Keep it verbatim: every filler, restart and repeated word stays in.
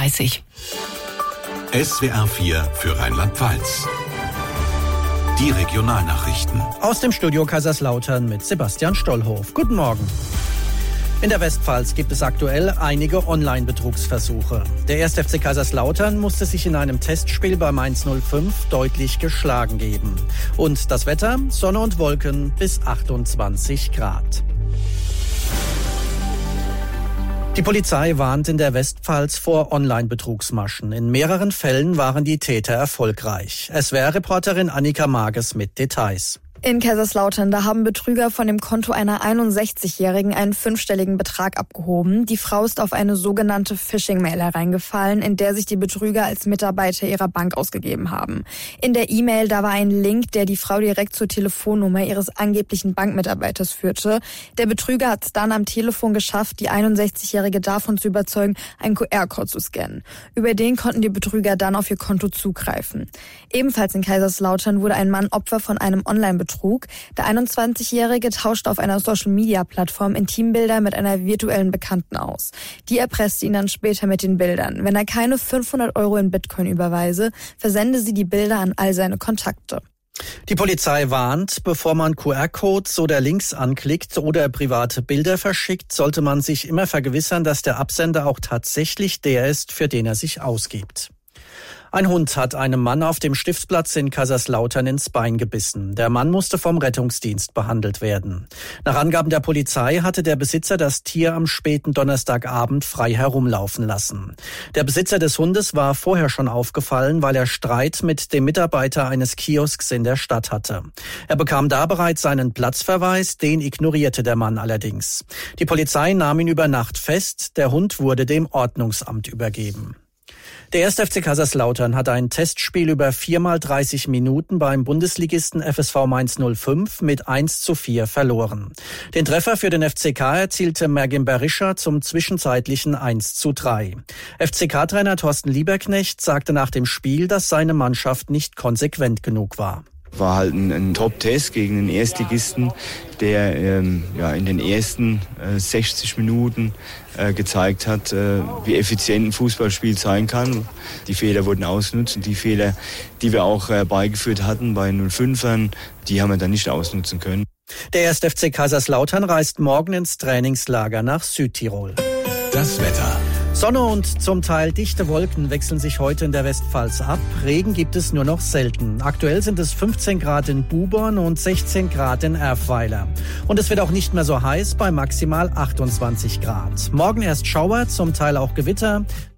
dreißig. S W R vier für Rheinland-Pfalz. Die Regionalnachrichten. Aus dem Studio Kaiserslautern mit Sebastian Stollhof. Guten Morgen. In der Westpfalz gibt es aktuell einige Online-Betrugsversuche. Der erste F C Kaiserslautern musste sich in einem Testspiel bei Mainz null fünf deutlich geschlagen geben. Und das Wetter? Sonne und Wolken bis achtundzwanzig Grad. Die Polizei warnt in der Westpfalz vor Online-Betrugsmaschen. In mehreren Fällen waren die Täter erfolgreich. S W R-Reporterin Annika Mages mit Details. In Kaiserslautern, da haben Betrüger von dem Konto einer einundsechzigjährigen einen fünfstelligen Betrag abgehoben. Die Frau ist auf eine sogenannte Phishing-Mail hereingefallen, in der sich die Betrüger als Mitarbeiter ihrer Bank ausgegeben haben. In der E-Mail, da war ein Link, der die Frau direkt zur Telefonnummer ihres angeblichen Bankmitarbeiters führte. Der Betrüger hat es dann am Telefon geschafft, die einundsechzigjährige davon zu überzeugen, einen Q R-Code zu scannen. Über den konnten die Betrüger dann auf ihr Konto zugreifen. Ebenfalls in Kaiserslautern wurde ein Mann Opfer von einem Online-Betrug. Der einundzwanzigjährige tauschte auf einer Social-Media-Plattform Intimbilder mit einer virtuellen Bekannten aus. Die erpresste ihn dann später mit den Bildern. Wenn er keine fünfhundert Euro in Bitcoin überweise, versende sie die Bilder an all seine Kontakte. Die Polizei warnt, bevor man Q R-Codes oder Links anklickt oder private Bilder verschickt, sollte man sich immer vergewissern, dass der Absender auch tatsächlich der ist, für den er sich ausgibt. Ein Hund hat einem Mann auf dem Stiftsplatz in Kaiserslautern ins Bein gebissen. Der Mann musste vom Rettungsdienst behandelt werden. Nach Angaben der Polizei hatte der Besitzer das Tier am späten Donnerstagabend frei herumlaufen lassen. Der Besitzer des Hundes war vorher schon aufgefallen, weil er Streit mit dem Mitarbeiter eines Kiosks in der Stadt hatte. Er bekam da bereits seinen Platzverweis, den ignorierte der Mann allerdings. Die Polizei nahm ihn über Nacht fest, der Hund wurde dem Ordnungsamt übergeben. Der erste F C Kaiserslautern hat ein Testspiel über vier mal dreißig Minuten beim Bundesligisten F S V Mainz null fünf mit eins zu vier verloren. Den Treffer für den F C K erzielte Mergim Berisha zum zwischenzeitlichen eins zu drei. F C K-Trainer Thorsten Lieberknecht sagte nach dem Spiel, dass seine Mannschaft nicht konsequent genug war. War halt ein, ein Top-Test gegen den Erstligisten, der ähm, ja, in den ersten äh, sechzig Minuten äh, gezeigt hat, äh, wie effizient ein Fußballspiel sein kann. Die Fehler wurden ausgenutzt und die Fehler, die wir auch äh, beigeführt hatten bei null fünfern, die haben wir dann nicht ausnutzen können. Der erste F C Kaiserslautern reist morgen ins Trainingslager nach Südtirol. Das Wetter. Sonne und zum Teil dichte Wolken wechseln sich heute in der Westpfalz ab. Regen gibt es nur noch selten. Aktuell sind es fünfzehn Grad in Buborn und sechzehn Grad in Erfweiler. Und es wird auch nicht mehr so heiß bei maximal achtundzwanzig Grad. Morgen erst Schauer, zum Teil auch Gewitter.